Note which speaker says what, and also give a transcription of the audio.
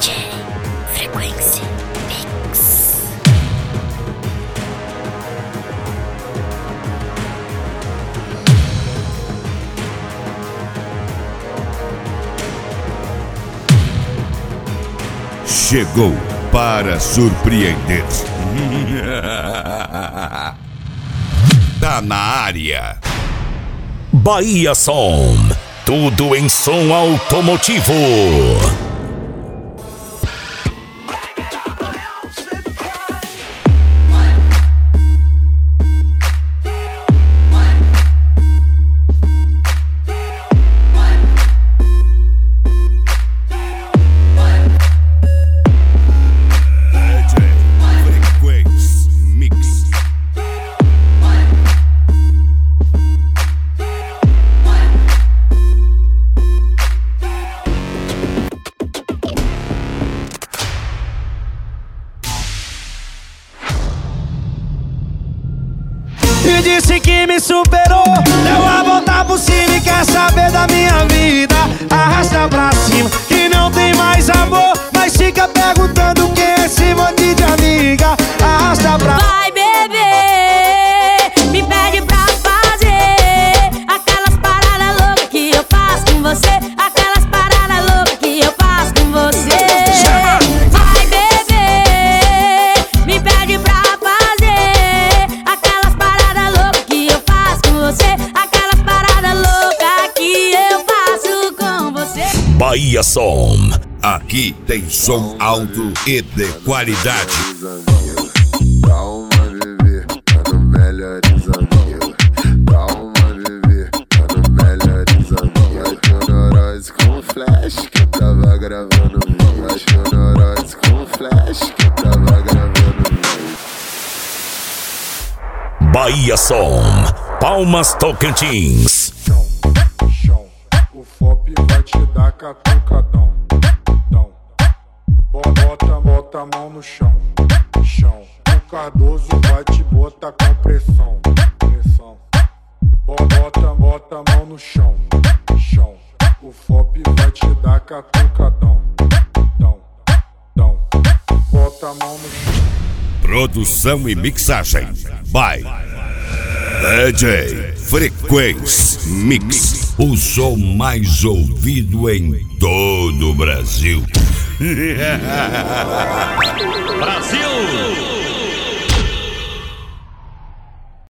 Speaker 1: DJ Frequência Mix.
Speaker 2: Chegou para surpreender. Tá na área.
Speaker 3: Bahia Som, tudo em som automotivo.
Speaker 4: E disse que me superou, deu a volta por cima e quer saber da minha vida. Arrasta pra cima, que não tem mais amor, mas fica perguntando quem é esse monte de amiga. Arrasta pra...
Speaker 5: Vai beber, me pede pra fazer aquelas paradas loucas que eu faço com você. Aquelas paradas loucas que eu faço com você. Vai beber, me pede pra fazer aquelas paradas loucas que eu faço com você. Aquelas paradas loucas que eu faço com você.
Speaker 3: Bahia Som.
Speaker 2: Aqui tem som alto e de qualidade.
Speaker 6: Calma, bebê, tá no melhores amigos. Calma, bebê, tá no melhores amigos. Achou neurose com flash que eu tava gravando vídeo. Achou neurose com flash que eu tava gravando vídeo.
Speaker 3: Bahia Som, Palmas Tocantins.
Speaker 6: Chão, o FOP vai te dar catucadão. Bota a mão no chão. O Cardoso vai te botar com pressão. Bota a mão no chão. O FOP vai te dar catucadão. Bota a mão no chão.
Speaker 2: Produção e mixagem by DJ Frequência Mix. O som mais ouvido em todo o Brasil.
Speaker 3: Brasil!